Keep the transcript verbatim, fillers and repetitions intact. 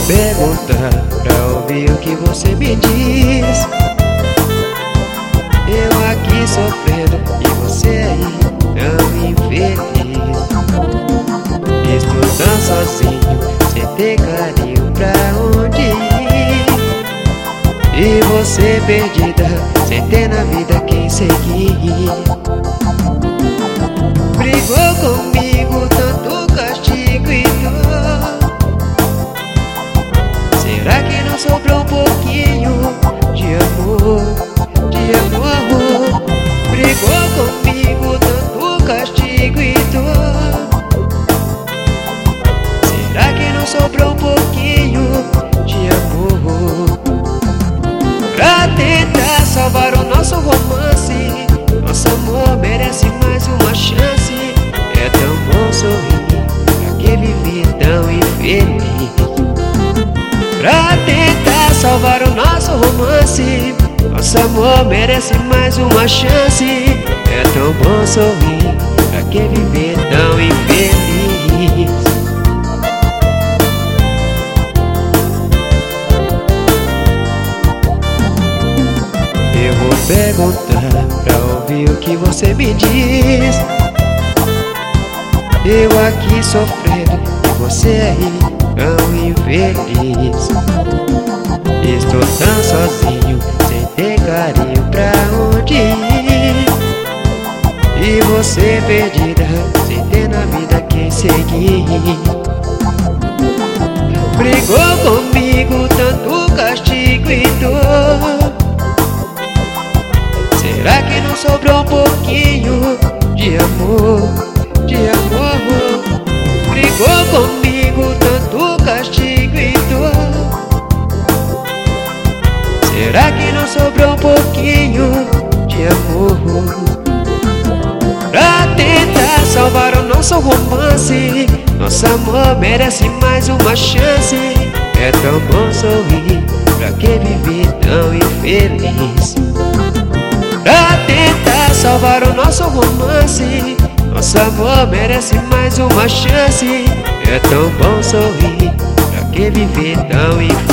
perguntar pra ouvir o que você me diz. Eu aqui sofrendo e você aí tão infeliz. Estou tão sozinho, sem ter carinho pra onde ir. E você perdida, sem ter na vida quem seguir. Brigou comigo, tanto castigo e dor. Será que não sobrou um pouquinho de amor, de amor? Brigou comigo, tanto castigo e dor. Será que não sobrou um pouquinho de amor? Pra tentar salvar o nosso romance, nosso amor merece mais uma chance. É tão bom sorrir, pra que viver tão infeliz? Pra tentar salvar o nosso romance, nosso amor merece mais uma chance. É tão bom sorrir, pra que viver tão infeliz? Eu vou perguntar pra ouvir o que você me diz. Eu aqui sofrendo e você aí tão infeliz. Estou tão sozinho, sem ter carinho pra onde ir. E você perdida, sem ter na vida quem seguir. Brigou comigo, tanto castigo e dor. Será que não sobrou um pouquinho de amor, de amor? Brigou comigo, tanto castigo e dor. Será que não sobrou um pouquinho de amor? Pra tentar salvar o nosso romance, nosso amor merece mais uma chance. É tão bom sorrir, pra que viver tão infeliz? Pra tentar salvar o nosso romance, nosso amor merece mais uma chance. É tão bom sorrir, pra que viver tão infeliz?